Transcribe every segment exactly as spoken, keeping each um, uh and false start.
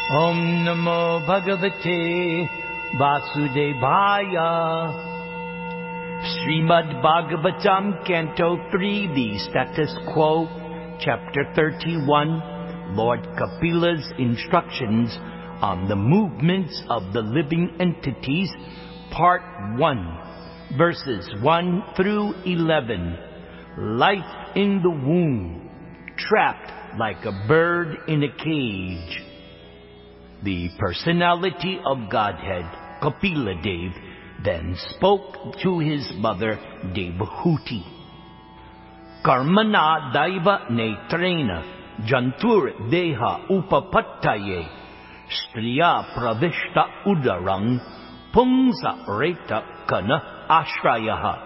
Om Namo Bhagavate Vasudevaya. Srimad Bhagavatam, Canto three, the Status Quo, Chapter thirty-one, Lord Kapila's Instructions on the Movements of the Living Entities, Part one, Verses one through eleven. Life in the womb, trapped like a bird in a cage. The personality of Godhead, Kapila Dev, then spoke to his mother Devahuti. Karmana daiva netrena jantur deha upapattaye striya pravishta udarang pungsa reta kana ashrayaha.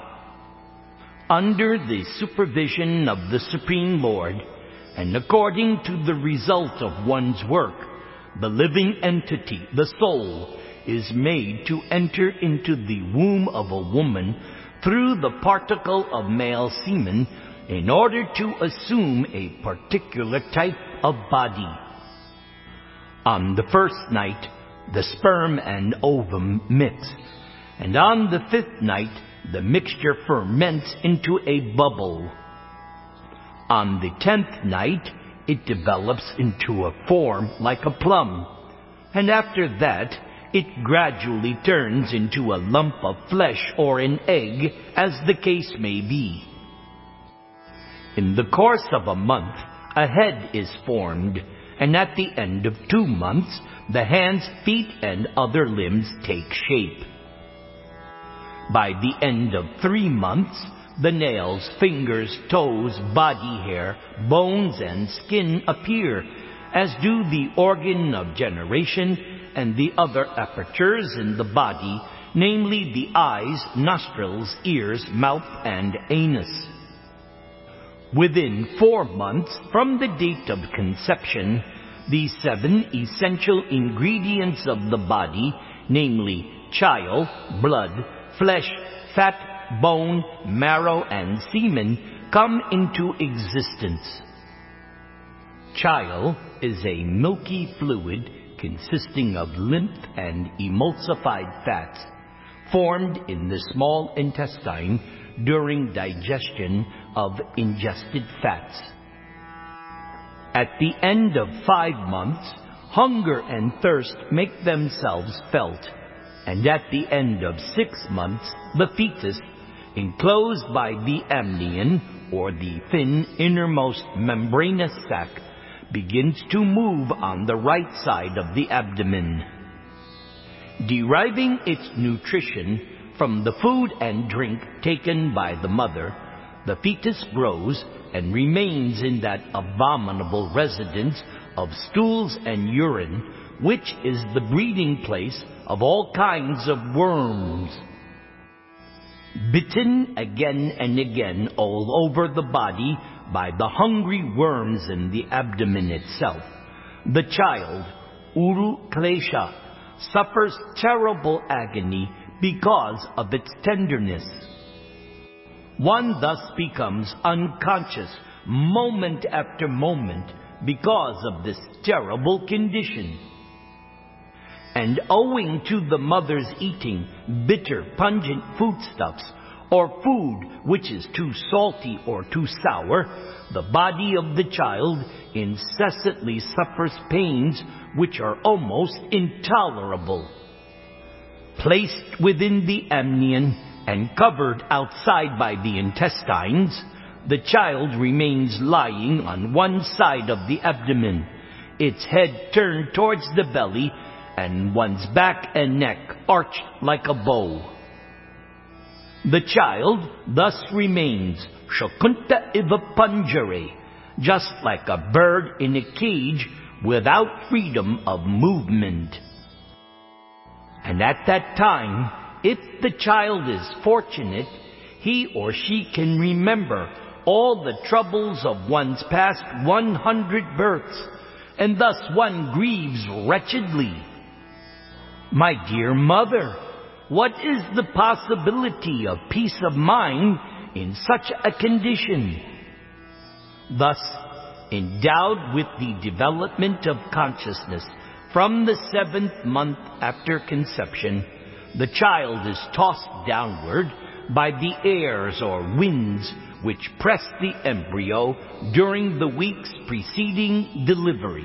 Under the supervision of the Supreme Lord, and according to the result of one's work, the living entity, the soul, is made to enter into the womb of a woman through the particle of male semen in order to assume a particular type of body. On the first night, the sperm and ovum mix, and on the fifth night, the mixture ferments into a bubble. On the tenth night, it develops into a form like a plum, and after that, it gradually turns into a lump of flesh or an egg, as the case may be. In the course of a month, a head is formed, and at the end of two months, the hands, feet, and other limbs take shape. By the end of three months, the nails, fingers, toes, body hair, bones, and skin appear, as do the organ of generation and the other apertures in the body, namely the eyes, nostrils, ears, mouth, and anus. Within four months from the date of conception, the seven essential ingredients of the body, namely chyle, blood, flesh, fat, bone, marrow, and semen, come into existence. Chyle is a milky fluid consisting of lymph and emulsified fats formed in the small intestine during digestion of ingested fats. At the end of five months, hunger and thirst make themselves felt, and at the end of six months, the fetus, enclosed by the amnion, or the thin innermost membranous sac, begins to move on the right side of the abdomen. Deriving its nutrition from the food and drink taken by the mother, the fetus grows and remains in that abominable residence of stools and urine, which is the breeding place of all kinds of worms. Bitten again and again all over the body by the hungry worms in the abdomen itself, the child, Uru Klesha, suffers terrible agony because of its tenderness. One thus becomes unconscious moment after moment because of this terrible condition. And owing to the mother's eating bitter, pungent foodstuffs, or food which is too salty or too sour, the body of the child incessantly suffers pains which are almost intolerable. Placed within the amnion and covered outside by the intestines, the child remains lying on one side of the abdomen, its head turned towards the belly, and one's back and neck arched like a bow. The child thus remains Shakunta iva panjare, just like a bird in a cage without freedom of movement. And at that time, if the child is fortunate, he or she can remember all the troubles of one's past one hundred births, and thus one grieves wretchedly. My dear mother, what is the possibility of peace of mind in such a condition? Thus, endowed with the development of consciousness From the seventh month after conception, the child is tossed downward by the airs or winds which press the embryo during the weeks preceding delivery.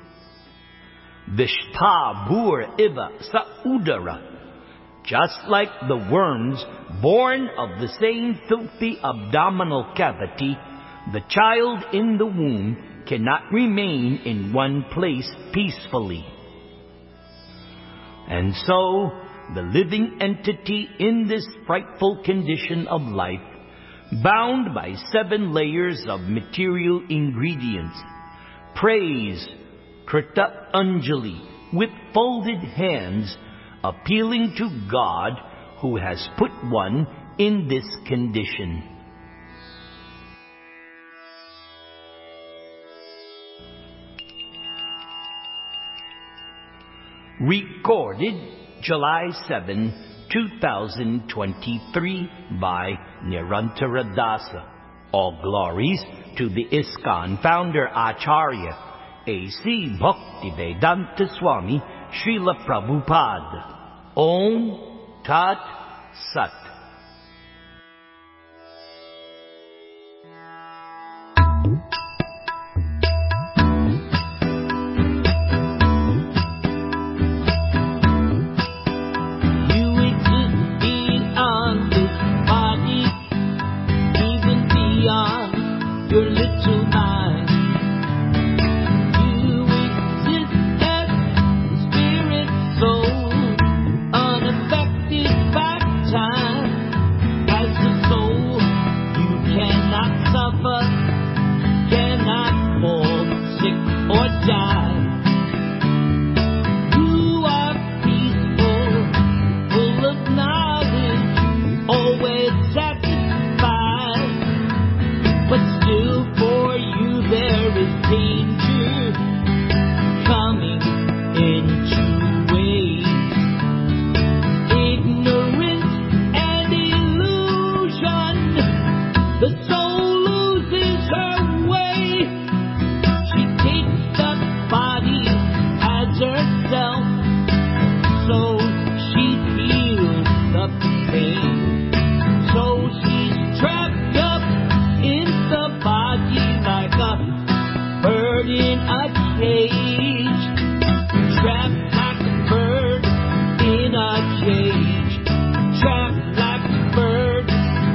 Vishtha bur iva sa udara. Just like the worms born of the same filthy abdominal cavity, the child in the womb cannot remain in one place peacefully. And so, the living entity in this frightful condition of life, bound by seven layers of material ingredients, prays Krita Anjali with folded hands, appealing to God who has put one in this condition. Recorded July seventh, two thousand twenty-three by Nirantara Dasa. All glories to the ISKCON founder Acharya A C Bhaktivedanta Swami Srila Prabhupada. Om Tat Sat.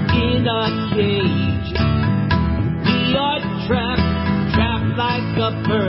Trapped, trapped like a bird.